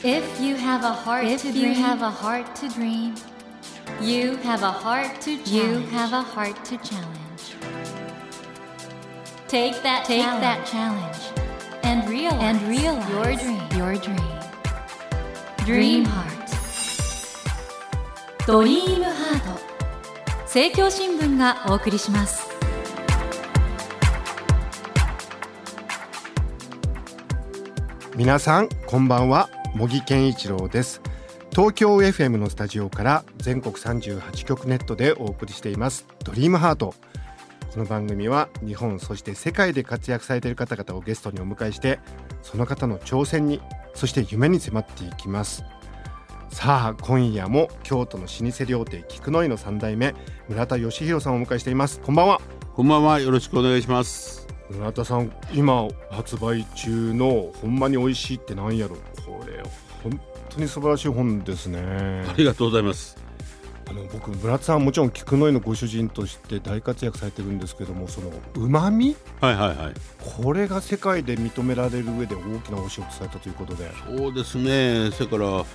If you have a heart to dream, you have a heart to dream. You have a heart to challenge. You have a heart to challenge. Take that challenge and realize your dream. Dream Heart. ドリームハート。政教新聞がお送りします。 皆さんこんばんは、茂木健一郎です。東京 FM のスタジオから全国38局ネットでお送りしていますドリームハート。この番組は日本そして世界で活躍されている方々をゲストにお迎えして、その方の挑戦にそして夢に迫っていきます。さあ今夜も京都の老舗料亭菊の井の3代目村田義弘さんをお迎えしています。こんばんは。 こんばんは、よろしくお願いします。 村田さん、今発売中のほんまに美味しいってなんやろ、これ本当に素晴らしい本ですね。 ありがとうございます。 僕村田さんはもちろん菊の井のご主人として大活躍されてるんですけども、その旨味、これが世界で認められる上で大きなお仕事されたということで。 そうですね、それから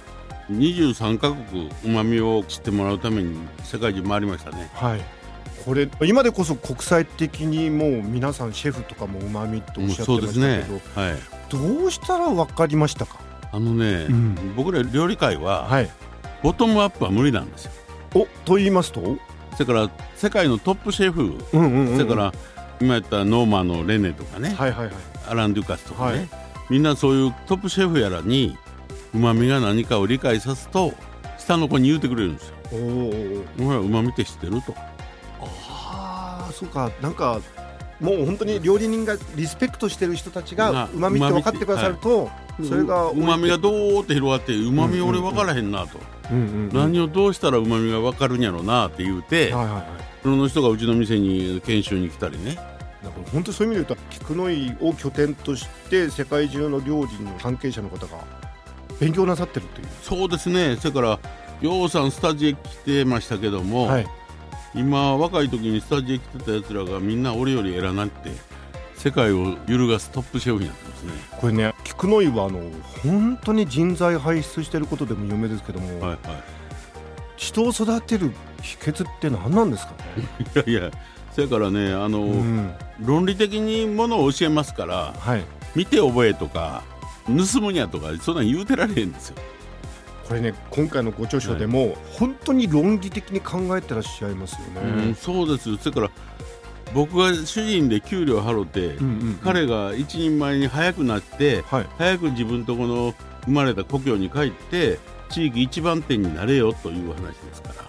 23カ国旨味を知ってもらうために世界中回りましたね。 はい、これ今でこそ国際的にもう皆さんシェフとかも旨味とおっしゃってましたけど、 そうですね、はい、 どうしたら分かりましたか？ 僕ら料理界は、ボトムアップは無理なんですよ。 と言いますと、 それから世界のトップシェフ、それから今言ったノーマンのレネとかね、アラン・デュカスとかね、みんなそういうトップシェフやらに旨味が何かを理解さすと下の子に言うてくれるんですよ。お前は旨味って知ってると。 そうか、なんかもう本当に料理人がリスペクトしてる人たちが旨味って分かってくださると、それが旨味がどーって広がって、旨味俺分からへんなと、何をどうしたら旨味が分かるんやろうなって言うて、その人がうちの店に研修に来たりね。 だから本当にそういう意味で言うと菊の井を拠点として世界中の料理の関係者の方が勉強なさってるという。 そうですね。それからようさんスタジオへ来てましたけども、今若い時にスタジオへ来てたやつらがみんな俺より偉なって世界を揺るがすトップシェフになってますね。 これね、菊の井は本当に人材輩出してることでも有名ですけども、人を育てる秘訣って何なんですかね？ いやそれからね、論理的にものを教えますから、見て覚えとか盗むにゃとかそんなん言うてられへんですよ。 これね、今回のご著書でも、本当に論理的に考えてらっしゃいますよね。 そうです。それから僕が主人で給料払って、彼が一人前に早くなって、早く自分とこの生まれた故郷に帰って地域一番店になれよという話ですから、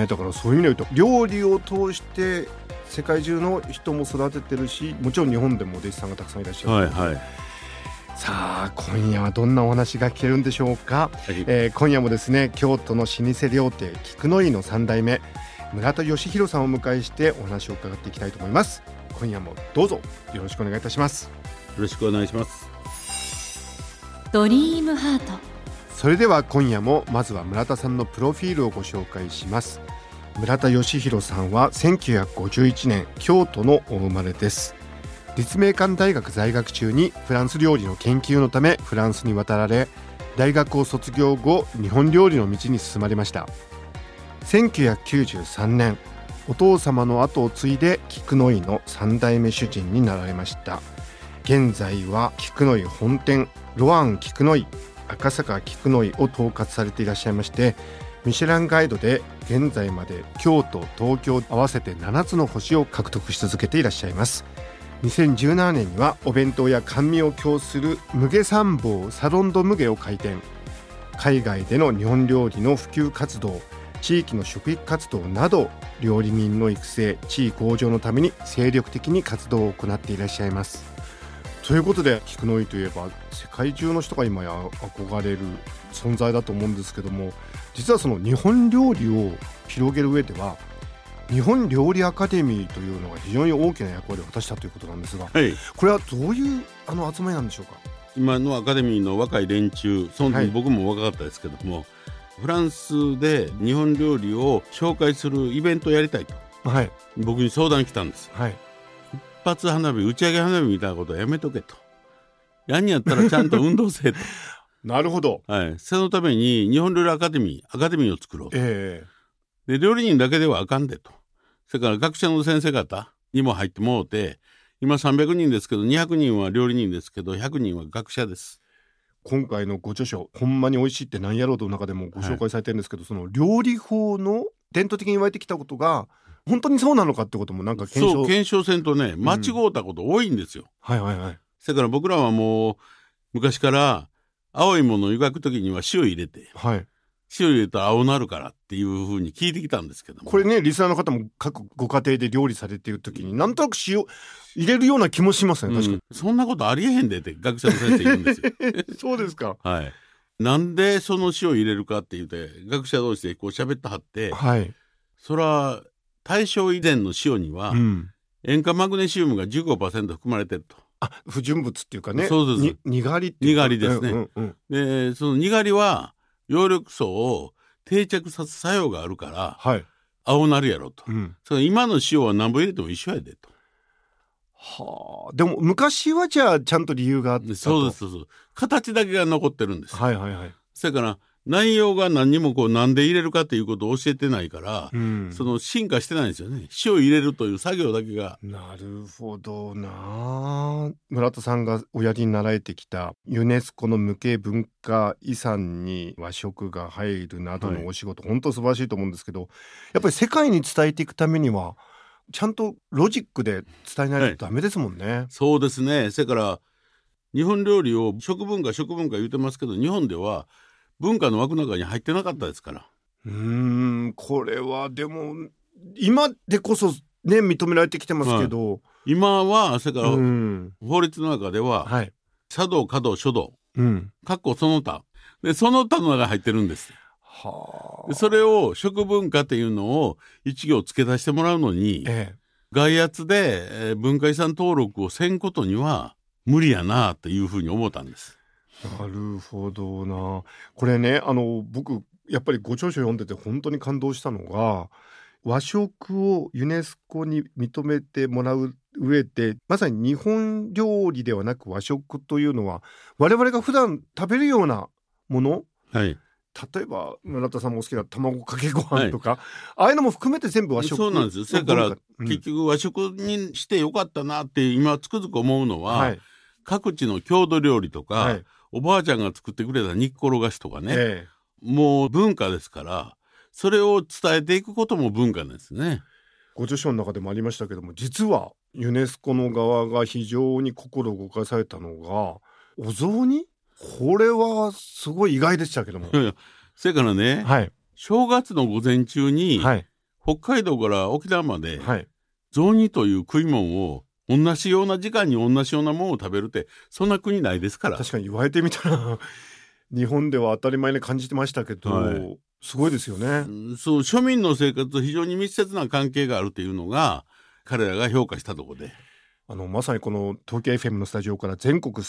だからそういう意味で言うと料理を通して世界中の人も育ててるし、もちろん日本でもお弟子さんがたくさんいらっしゃる、さあ今夜はどんなお話が聞けるんでしょうか。今夜もですね、京都の老舗料亭菊の井の3代目村田義弘さんをお迎えしてお話を伺っていきたいと思います。今夜もどうぞよろしくお願いいたします。 よろしくお願いします。 ドリームハート。 それでは今夜もまずは村田さんのプロフィールをご紹介します。村田義弘さんは1951年京都のお生まれです。立命館大学在学中にフランス料理の研究のためフランスに渡られ、大学を卒業後日本料理の道に進まれました。1993年お父様の後を継いで菊の井の3代目主人になられました。現在は菊の井本店、ロアン菊の井、赤坂菊の井を統括されていらっしゃいまして、ミシュランガイドで現在まで京都、東京合わせて7つの星を獲得し続けていらっしゃいます。2017年にはお弁当や甘味を供するムゲ参謀サロンドムゲを開店。海外での日本料理の普及活動、地域の食育活動など料理人の育成、地位向上のために精力的に活動を行っていらっしゃいます。ということで菊の井といえば世界中の人が今や憧れる存在だと思うんですけども、実はその日本料理を広げる上では日本料理アカデミーというのが非常に大きな役割を果たしたということなんですが、これはどういう集まりなんでしょうか？ 今のアカデミーの若い連中、その時僕も若かったですけども、フランスで日本料理を紹介するイベントをやりたいと、僕に相談来たんです。一発花火、打ち上げ花火みたいなことはやめとけと、やんやったらちゃんと運動せえとなるほど。 はい。そのために日本料理アカデミーを作ろうと。で、料理人だけではあかんでと。それから学者の先生方にも入ってもうて、今300人ですけど、200人は料理人ですけど、100人は学者です。 今回のご著書、ほんまに美味しいって何やろうとの中でもご紹介されてるんですけど、その料理法の伝統的に言われてきたことが、本当にそうなのかってこともなんか検証せんとね、間違うたこと多いんですよ。 はいはいはい。 それから僕らはもう、昔から青いものを湯がくときには塩入れて、 はい。 塩入れたら青なるからっていうふうに聞いてきたんですけども。 これね、リスナーの方も各ご家庭で料理されているときに、なんとなく塩入れるような気もしますね、確かに。 そんなことありえへんでって学者の先生言うんですよ。 そうですか。 はい。なんでその塩入れるかって言って、学者同士でこう喋ってはって、 はい。 そら、大正以前の塩には、塩化マグネシウムが 15% 含まれてると。 不純物っていうかね。 そうです。 にがりっていうか。 にがりですね。で、そのにがりは、葉緑素を定着さす作用があるから、はい、青なるやろと。それ今の塩は何本入れても一緒やでと。 はあ。でも昔はじゃあちゃんと理由があったと。 そうです。形だけが残ってるんです。 はいはいはい。 それから内容が何にもこうなんで入れるかということを教えてないから、その進化してないんですよね。塩入れるという作業だけが。 なるほどな。村田さんがおやりになられてきたユネスコの無形文化遺産に和食が入るなどのお仕事、本当素晴らしいと思うんですけど、やっぱり世界に伝えていくためにはちゃんとロジックで伝えないとダメですもんね。 そうですね。それから日本料理を食文化言うてますけど、日本では文化の枠の中に入ってなかったですから。 これはでも今でこそね認められてきてますけど、 今はそれから法律の中では、茶道華道書道、かっこその他で、その他の中に入ってるんです。でそれを食文化っていうのを一行付け足してもらうのに、外圧で文化遺産登録をせんことには無理やなというふうに思ったんです。 なるほどな。これね、僕やっぱりご著書読んでて本当に感動したのが、和食をユネスコに認めてもらう上で、まさに日本料理ではなく和食というのは我々が普段食べるようなもの、例えば村田さんも好きな卵かけご飯とか、ああいうのも含めて全部和食。 そうなんですよ。それから、結局和食にしてよかったなって今つくづく思うのは、各地の郷土料理とか、おばあちゃんが作ってくれた煮っころがしとかね、もう文化ですから、それを伝えていくことも文化ですね。 ご著書の中でもありましたけども、実はユネスコの側が非常に心動かされたのがお雑煮。これはすごい意外でしたけども。 それからね、正月の午前中に、北海道から沖縄まで、雑煮という食い物を同じような時間に同じようなものを食べるってそんな国ないですから。 確かに言われてみたら日本では当たり前に感じてましたけど、すごいですよね。 そう、庶民の生活と非常に密接な関係があるというのが彼らが評価したところで、 まさにこの東京 FM のスタジオから全国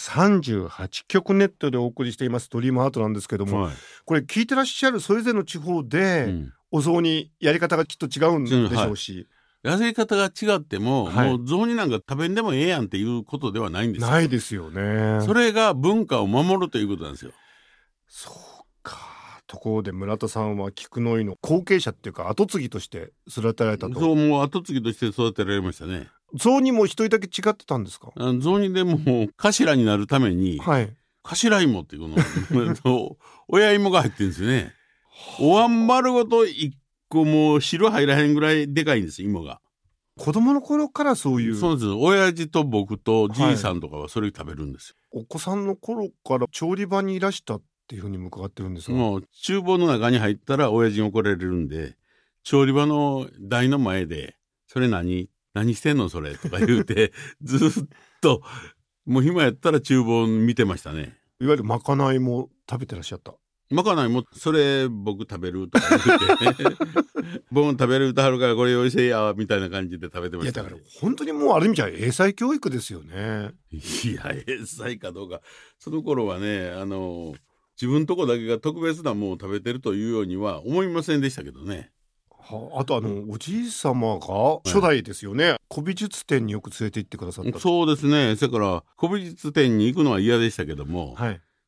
38局ネットでお送りしていますドリームアートなんですけども、これ聞いてらっしゃるそれぞれの地方で、お雑煮やり方がきっと違うんでしょうし、 やり方が違っても、もう雑煮なんか食べんでもええやんっていうことではないんですよ。 ないですよね。 それが文化を守るということなんですよ。 そうか。ところで村田さんは菊の井の後継者っていうか後継ぎとして育てられたと。 そう、もう後継ぎとして育てられましたね。 雑煮も一人だけ違ってたんですか？ 雑煮でも頭になるために、頭芋っていうの親芋が入ってるんですよね。お椀丸ごと一個も汁入らへんぐらいでかいんです芋が。 子供の頃からそういう。 そうです。親父と僕とじいさんとかはそれ食べるんですよ。 お子さんの頃から調理場にいらしたっていうふうにも伺ってるんですが、 もう厨房の中に入ったら親父に怒られるんで、調理場の台の前でそれ何してんのそれとか言うてずっともう暇やったら厨房見てましたね。 いわゆるまかないも食べてらっしゃった？ まかないもそれ僕食べるとか言って僕も食べる歌はるからこれ用意せえやみたいな感じで食べてました、ね。 いやだから本当にもうある意味じゃ英才教育ですよね。 いや英才かどうか、その頃はね自分とこだけが特別なものを食べてるというようには思いませんでしたけどね。 あとおじい様が初代ですよね、古美術展によく連れて行ってくださった。 そうですね。それから古美術展に行くのは嫌でしたけども、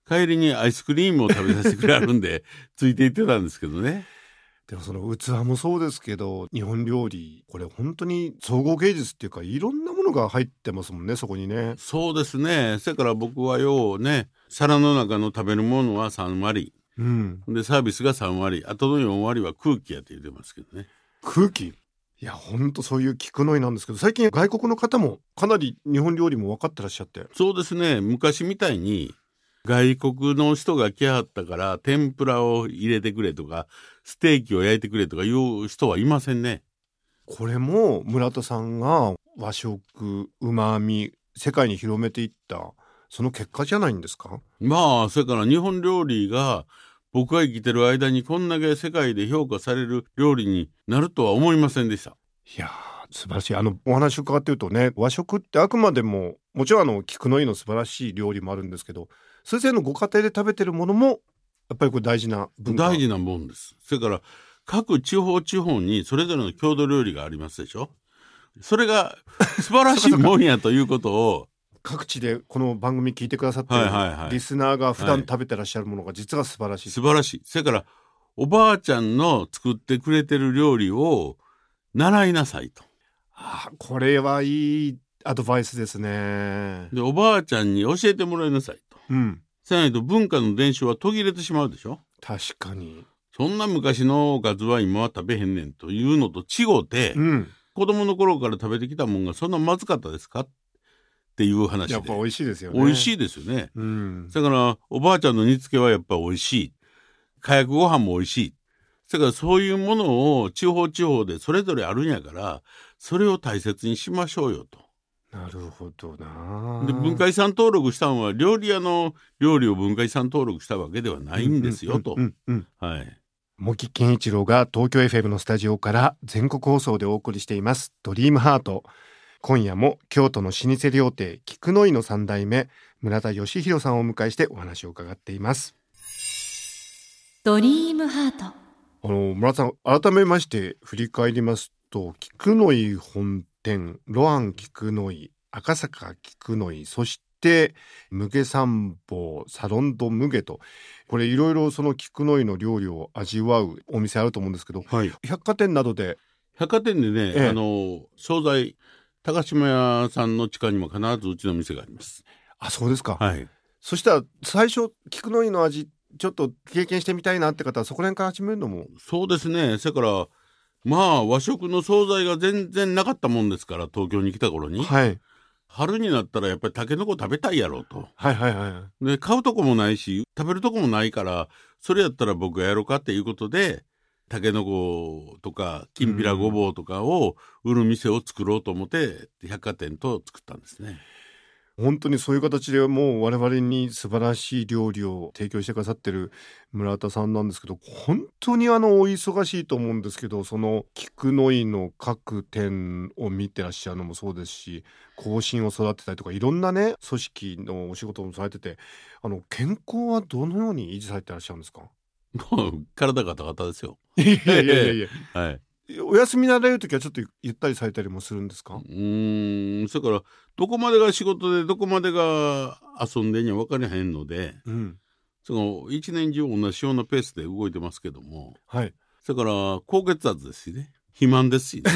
帰りにアイスクリームを食べさせてくれるんでついていってたんですけどね。 でもその器もそうですけど、日本料理これ本当に総合芸術っていうか、いろんなものが入ってますもんね、そこにね。 そうですね。それから僕はようね、皿の中の食べるものは3割、でサービスが3割、あとの4割は空気やって言ってますけどね。 空気、いや本当そういう菊の井なんですけど、最近外国の方もかなり日本料理も分かってらっしゃって。 そうですね。昔みたいに外国の人が来はったから天ぷらを入れてくれとかステーキを焼いてくれとかいう人はいませんね。 これも村田さんが和食うまみ世界に広めていったその結果じゃないんですか。 まあそれから日本料理が僕が生きてる間にこんだけ世界で評価される料理になるとは思いませんでした。 いや素晴らしい。お話を伺っているとね、和食ってあくまでももちろん菊の井の素晴らしい料理もあるんですけど、先生のご家庭で食べてるものもやっぱりこれ大事な文化。 大事なもんです。それから各地方にそれぞれの郷土料理がありますでしょ。それが素晴らしいもんやということを各地でこの番組聞いてくださってるリスナーが普段食べてらっしゃるものが実は素晴らしい、 素晴らしい。それからおばあちゃんの作ってくれてる料理を習いなさいと。 これはいいアドバイスですね。 でおばあちゃんに教えてもらいなさいと。せないと文化の伝承は途切れてしまうでしょ。 確かに。 そんな昔のおかずは今は食べへんねんというのと違うて、子供の頃から食べてきたもんがそんなまずかったですかっていう話で。 やっぱ美味しいですよね。 美味しいですよね。だからおばあちゃんの煮付けはやっぱ美味しい。かやくご飯も美味しい。だからそういうものを地方でそれぞれあるんやから、それを大切にしましょうよと。 なるほどな。 で文化遺産登録したのは料理屋の料理を文化遺産登録したわけではないんですよと。 茂木健一郎が東京 FM のスタジオから全国放送でお送りしていますドリームハート。今夜も京都の老舗料亭菊の井の3代目村田義弘さんをお迎えしてお話を伺っています。 ドリームハート。 村田さん、改めまして振り返りますと、菊の井本店、ロアン菊の井、赤坂菊の井、そして無下三宝、サロンド無下と、これいろいろその菊の井の料理を味わうお店あると思うんですけど、百貨店などでね、惣菜高島屋さんの地下にも必ずうちの店があります。 そうですか。そしたら最初菊の井の味ちょっと経験してみたいなって方はそこら辺から始めるのも。 そうですね。それから和食の惣菜が全然なかったもんですから、東京に来た頃に、春になったらやっぱりタケノコ食べたいやろうと。で買うとこもないし食べるとこもないから、それやったら僕がやろうかっていうことでタケノコとかきんぴらごぼうとかを売る店を作ろうと思って百貨店と作ったんですね。 本当にそういう形でもう我々に素晴らしい料理を提供してくださってる村田さんなんですけど、本当にお忙しいと思うんですけど、その菊の井の各店を見てらっしゃるのもそうですし、後進を育てたりとかいろんなね組織のお仕事もされてて、健康はどのように維持されてらっしゃるんですか。 もう体がガタガタですよ。 いやお休みになられるときはちょっとゆったりされたりもするんですか。 それからどこまでが仕事でどこまでが遊んでには分かりへんので、その一年中同じようなペースで動いてますけども、それから高血圧ですしね、肥満ですしね。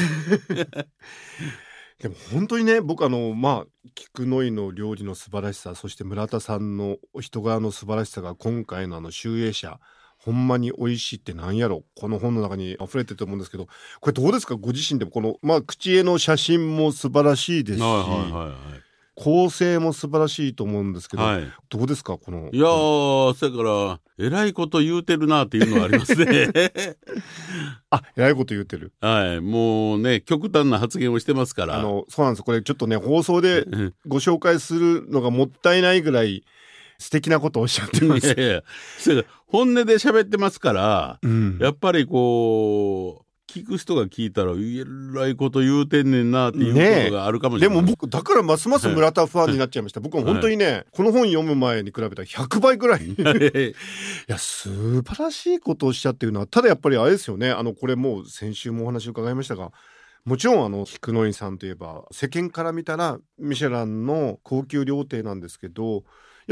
でも本当にね、僕菊の井の料理の素晴らしさ、そして村田さんのお人柄の素晴らしさが今回の集英社ほんまに美味しいってなんやろ、この本の中に溢れてると思うんですけど、これどうですか、ご自身でもこの口絵の写真も素晴らしいですし、構成も素晴らしいと思うんですけど、どうですかこの。 いやそれからえらいこと言うてるなっていうのはありますね。 えらいこと言うてる。 もうね極端な発言をしてますから。 そうなんです。これちょっとね放送でご紹介するのがもったいないぐらい素敵なことをおっしゃってます。 本音で喋ってますから、やっぱりこう聞く人が聞いたらえらいこと言うてんねんなっていうことがあるかもしれない。 でも僕だからますます村田ファンになっちゃいました。僕も本当にね、この本読む前に比べたら100倍ぐらいいや素晴らしいことをおっしゃってるのは、ただやっぱりあれですよね、これもう先週もお話を伺いましたが、もちろん菊の井さんといえば世間から見たらミシェランの高級料亭なんですけど、やっぱり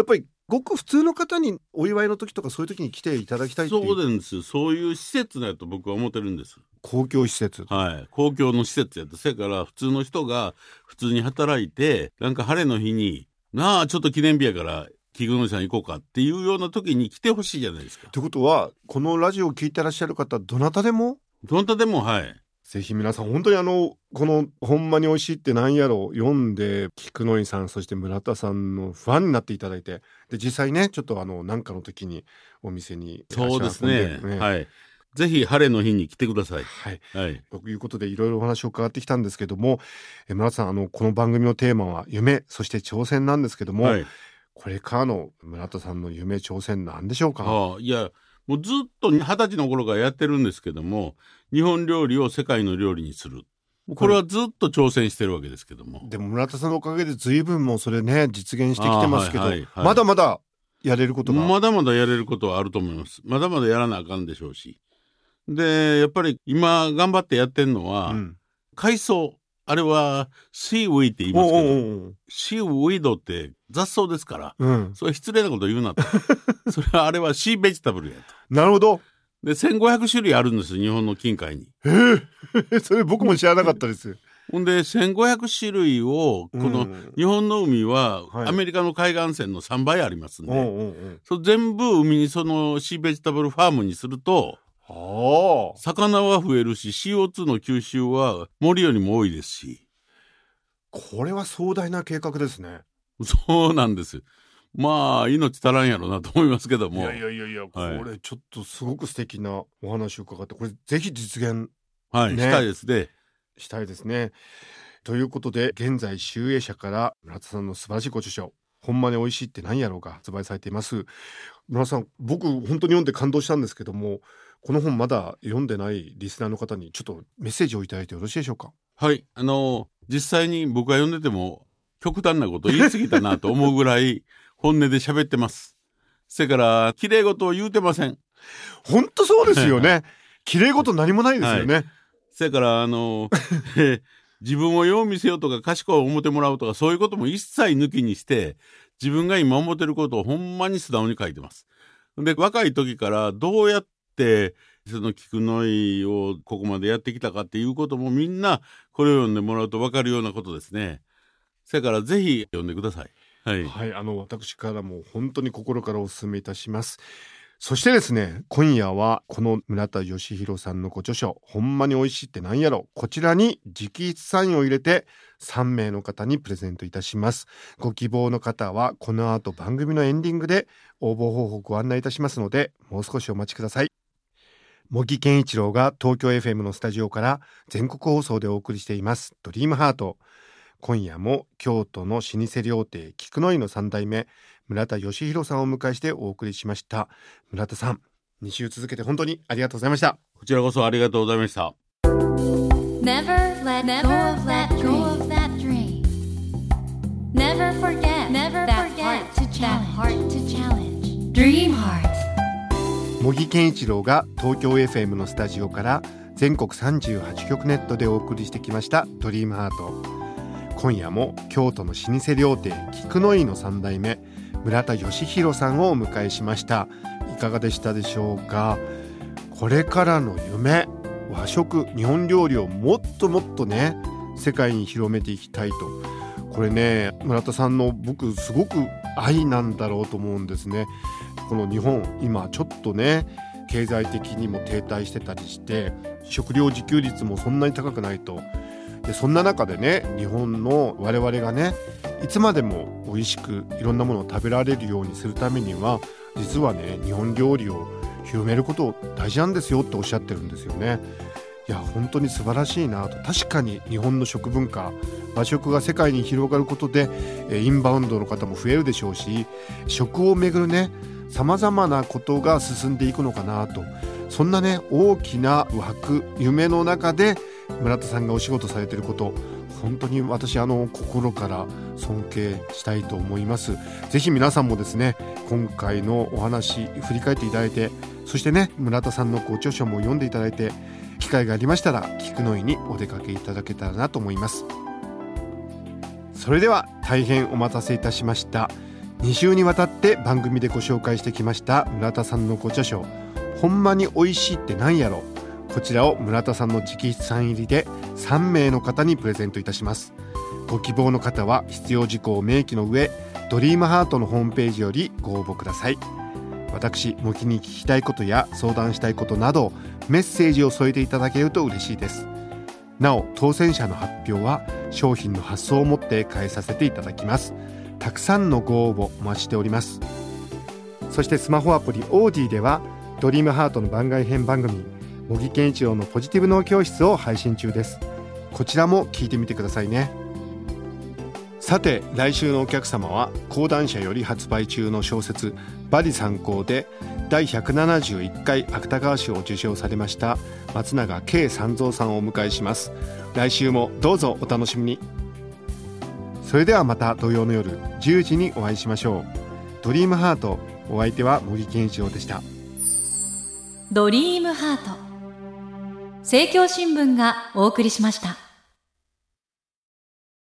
ごく普通の方にお祝いの時とかそういう時に来ていただきたいっていう。 そうなんです。そういう施設だと僕は思ってるんです。 公共施設。 はい。公共の施設やと。それから普通の人が普通に働いて、なんか晴れの日にちょっと記念日やから菊野さん行こうかっていうような時に来てほしいじゃないですか。 ということはこのラジオを聞いてらっしゃる方どなたでもはい。 ぜひ皆さん本当にこのほんまに美味しいってなんやろ読んで菊野井さんそして村田さんのファンになっていただいて、で実際ねちょっと何かの時にお店にそうですね、はい。ぜひ晴れの日に来てください。 はい、 はい、 ということでいろいろお話を伺ってきたんですけども、村田さんこの番組のテーマは夢そして挑戦なんですけども、はい、これからの村田さんの夢挑戦なんでしょうか。 いやもうずっと20歳の頃からやってるんですけども、日本料理を世界の料理にする、これはずっと挑戦してるわけですけども。 でも村田さんのおかげで随分もうそれね実現してきてますけど、まだまだやれることがまだまだやれることはあると思います。まだまだやらなあかんでしょうし、でやっぱり今頑張ってやってるのは、海藻、あれはシーウィーって言いますけど、シーウィードって雑草ですから、それ失礼なこと言うなとそれはあれはシーベジタブルやと。 なるほど。 で1500種類あるんです日本の近海に。 それ僕も知らなかったです。 ほんで1500種類をこの日本の海はアメリカの海岸線の3倍ありますんで、それ全部海にそのシーベジタブルファームにすると魚は増えるし CO2 の吸収は森よりも多いですし。 これは壮大な計画ですね。 そうなんです。まあ命足らんやろなと思いますけども。 いや、これちょっとすごく素敵なお話を伺って、これぜひ実現、 したいですね。 したいですね。ということで現在集英社から村田さんの素晴らしいご著書ほんまに美味しいって何やろうが発売されています。村田さん、僕本当に読んで感動したんですけども、この本まだ読んでないリスナーの方にちょっとメッセージをいただいてよろしいでしょうか。 はい、実際に僕が読んでても極端なこと言い過ぎたなと思うぐらい本音で喋ってます。それから綺麗事を言うてません。 本当そうですよね綺麗事何もないですよね。 それから自分をよう見せようとか賢い思ってもらうとかそういうことも一切抜きにして自分が今思ってることをほんまに素直に書いてます。で若い時からどうやってその菊の井をここまでやってきたかっていうこともみんなこれを読んでもらうと分かるようなことですね。それからぜひ読んでください。はい、 私からも本当に心からお勧めいたします。そしてですね、今夜はこの村田義弘さんのご著書ほんまに美味しいってなんやろ、こちらに直筆サインを入れて3名の方にプレゼントいたします。ご希望の方はこの後番組のエンディングで応募方法をご案内いたしますのでもう少しお待ちください。茂木健一郎が東京 FM のスタジオから全国放送でお送りしていますドリームハート。今夜も京都の老舗料亭菊の井の3代目村田義弘さんをお迎えしてお送りしました。村田さん、2週続けて本当にありがとうございました。 こちらこそありがとうございました。 Never let go of that dream. Never forget that heart to challenge. Dream Heart。 茂木健一郎が東京 FM のスタジオから全国38局ネットでお送りしてきましたドリームハート。今夜も京都の老舗料亭菊の井の3代目村田義弘さんをお迎えしました。いかがでしたでしょうか。これからの夢、和食日本料理をもっともっとね世界に広めていきたいと、これね村田さんの僕すごく愛なんだろうと思うんですね。この日本今ちょっとね経済的にも停滞してたりして食料自給率もそんなに高くないと。でそんな中でね日本の我々がねいつまでも美味しくいろんなものを食べられるようにするためには実はね日本料理を広めること大事なんですよっておっしゃってるんですよね。いや本当に素晴らしいなと。確かに日本の食文化和食が世界に広がることでインバウンドの方も増えるでしょうし食をめぐるねさまざまなことが進んでいくのかなと。そんなね大きな枠夢の中で村田さんがお仕事されていること本当に私心から尊敬したいと思います。ぜひ皆さんもですね今回のお話振り返っていただいてそしてね村田さんのご著書も読んでいただいて機会がありましたら菊の井にお出かけいただけたらなと思います。それでは大変お待たせいたしました。 2週にわたって番組でご紹介してきました村田さんのご著書ほんまにおいしいってなんやろ、こちらを村田さんの直筆サイン入りで3名の方にプレゼントいたします。ご希望の方は必要事項を明記の上、ドリームハートのホームページよりご応募ください。私模擬に聞きたいことや相談したいことなどメッセージを添えていただけると嬉しいです。なお当選者の発表は商品の発送をもって返させていただきます。たくさんのご応募お待ちしております。そしてスマホアプリオーディではドリームハートの番外編番組茂木健一郎のポジティブ脳教室を配信中です。こちらも聞いてみてくださいね。さて来週のお客様は講談社より発売中の小説バリ参考で第171回芥川賞を受賞されました松永圭三三さんをお迎えします。来週もどうぞお楽しみに。それではまた土曜の夜10時にお会いしましょう。ドリームハート、お相手は茂木健一郎でした。 ドリームハート、政教新聞がお送りしました。